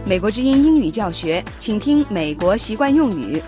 美国之音英语教学，请听美国习惯用语。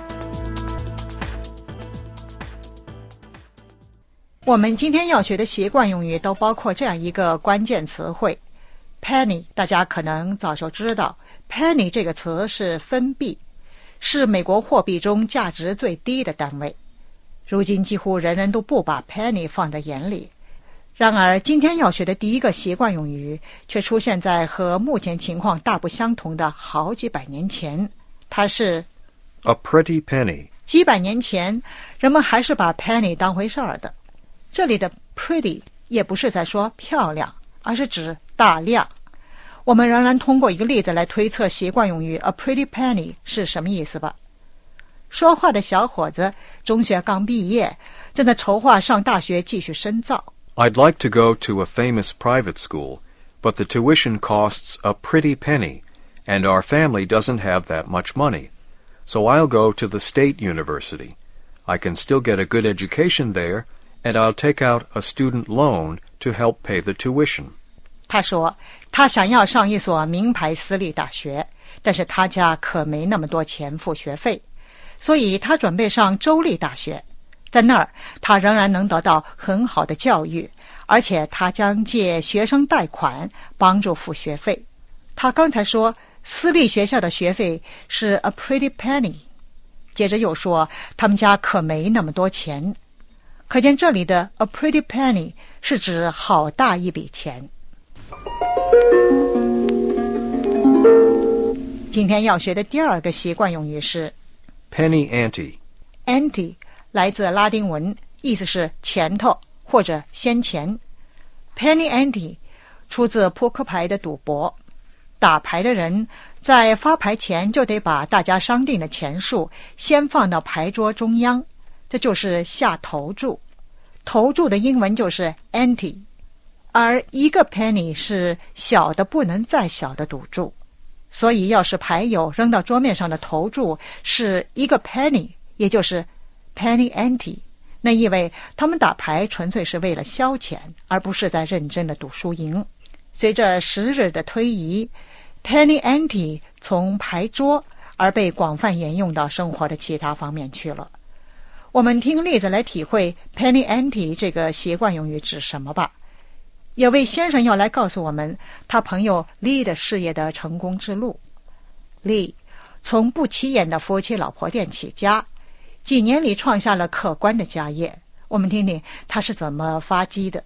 我们今天要学的习惯用语都包括这样一个关键词汇 penny。 大家可能早就知道 penny 这个词是分币，是美国货币中价值最低的单位。如今几乎人人都不把 penny 放在眼里，然而今天要学的第一个习惯用语却出现在和目前情况大不相同的好几百年前。它是 A pretty penny。 几百年前人们还是把 penny 当回事儿的。这里的 pretty 也不是在说漂亮，而是指大量。我们仍然通过一个例子来推测习惯用语 a pretty penny 是什么意思吧。说话的小伙子中学刚毕业，正在筹划上大学继续深造。 I'd like to go to a famous private school, but the tuition costs a pretty penny, and our family doesn't have that much money. So I'll go to the state university. I can still get a good education there, and I'll take out a student loan to help pay the tuition. 他说他想要上一所名牌私立大学，但是他家可没那么多钱付学费，所以他准备上州立大学。在那儿他仍然能得到很好的教育，而且他将借学生贷款帮助付学费。他刚才说私立学校的学费是 a pretty penny， 接着又说他们家可没那么多钱。可见这里的 a pretty penny 是指好大一笔钱。今天要学的第二个习惯用语是 penny ante。 ante 来自拉丁文，意思是钱头或者先钱。 penny ante 出自扑克牌的赌博，打牌的人在发牌前就得把大家商定的钱数先放到牌桌中央，这就是下头注。头注的英文就是 ante， 而一个 penny 是小的不能再小的赌注，所以要是牌友扔到桌面上的头注是一个 penny， 也就是 penny ante， 那意味他们打牌纯粹是为了消遣，而不是在认真的赌输赢。随着时日的推移， penny ante 从牌桌而被广泛沿用到生活的其他方面去了。我们听例子来体会 penny ante 这个习惯用语指什么吧。有位先生要来告诉我们他朋友 Lee 的事业的成功之路。 Lee 从不起眼的夫妻老婆店起家，几年里创下了可观的家业。我们听听他是怎么发迹的。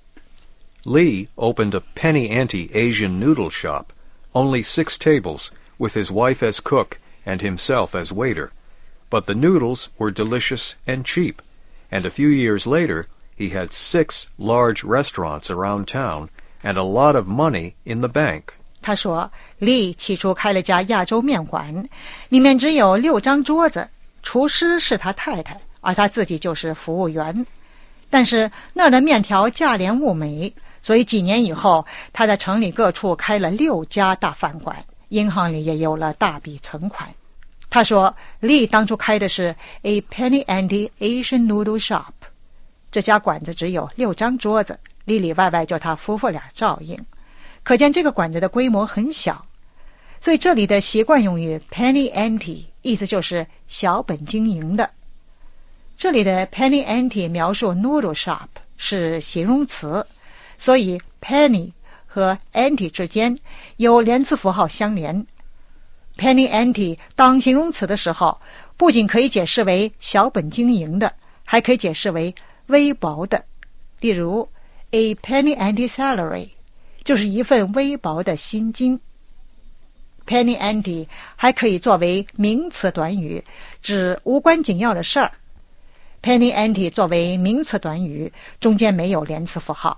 Lee opened a penny ante Asian noodle shop, only 6 tables, with his wife as cook and himself as waiter.But the noodles were delicious and cheap, and a few years later, he had 6 large restaurants around town and a lot of money in the bank. 他说 Lee 起初开了家亚洲面馆，里面只有6张桌子，厨师是他太太，而他自己就是服务员。但是那儿的面条价廉物美，所以几年以后他在城里各处开了6家大饭馆，银行里也有了大笔存款。他说 Lee 当初开的是 A penny ante Asian noodle shop， 这家馆子只有6张桌子，里里外外就他夫妇俩照应，可见这个馆子的规模很小。所以这里的习惯用语 penny ante 意思就是小本经营的。这里的 penny ante 描述 noodle shop 是形容词，所以 penny 和 ante 之间有连字符号相连。penny ante 当形容词的时候，不仅可以解释为小本经营的，还可以解释为微薄的。例如 A penny ante salary 就是一份微薄的薪金。penny ante 还可以作为名词短语，指无关紧要的事儿。penny ante 作为名词短语，中间没有连词符号。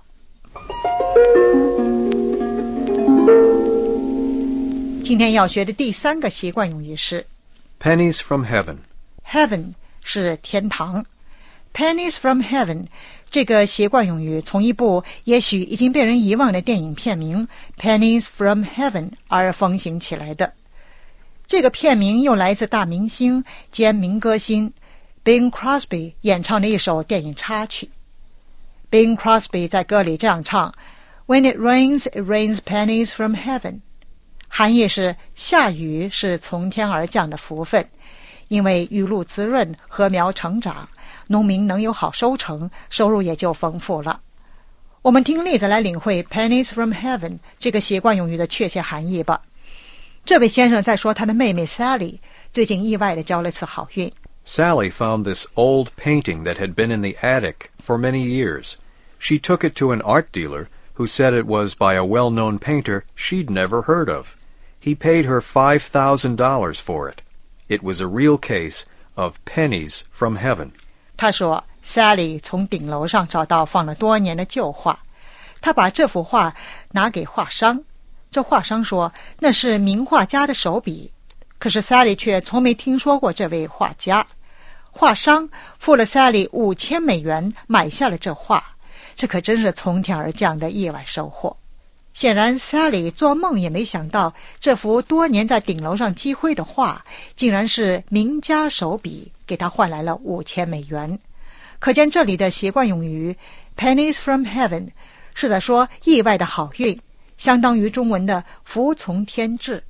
今天要学的第3个习惯用语是 pennies from heaven。 Heaven 是天堂。 Pennies from heaven 这个习惯用语从一部也许已经被人遗忘的电影片名 Pennies from Heaven 而风行起来的。这个片名又来自大明星兼民歌星 Bing Crosby 演唱的一首电影插曲。 Bing Crosby 在歌里这样唱 When it rains, it rains pennies from heaven。 含义是下雨是从天而降的福分，因为雨露滋润，禾苗成长，农民能有好收成，收入也就丰富了。我们听例子来领会 pennies from heaven 这个习惯用语的确切含义吧。这位先生在说他的妹妹 Sally 最近意外地交了次好运。 Sally found this old painting that had been in the attic for many years. She took it to an art dealer, who said it was by a well-known painter she'd never heard of. He paid her $5,000 for it. It was a real case of pennies from heaven. 他说 Sally 从顶楼上找到放了多年的旧画，他把这幅画拿给画商，这画商说那是名画家的手笔，可是 Sally 却从没听说过这位画家。画商付了 Sally $5000买下了这画，这可真是从天而降的意外收获。显然 Sally 做梦也没想到，这幅多年在顶楼上积灰的画竟然是名家手笔，给他换来了$5000。可见这里的习惯用语 pennies from heaven 是在说意外的好运，相当于中文的福从天至。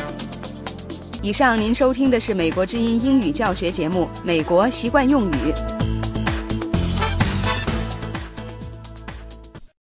以上您收听的是美国之音英语教学节目《美国习惯用语》。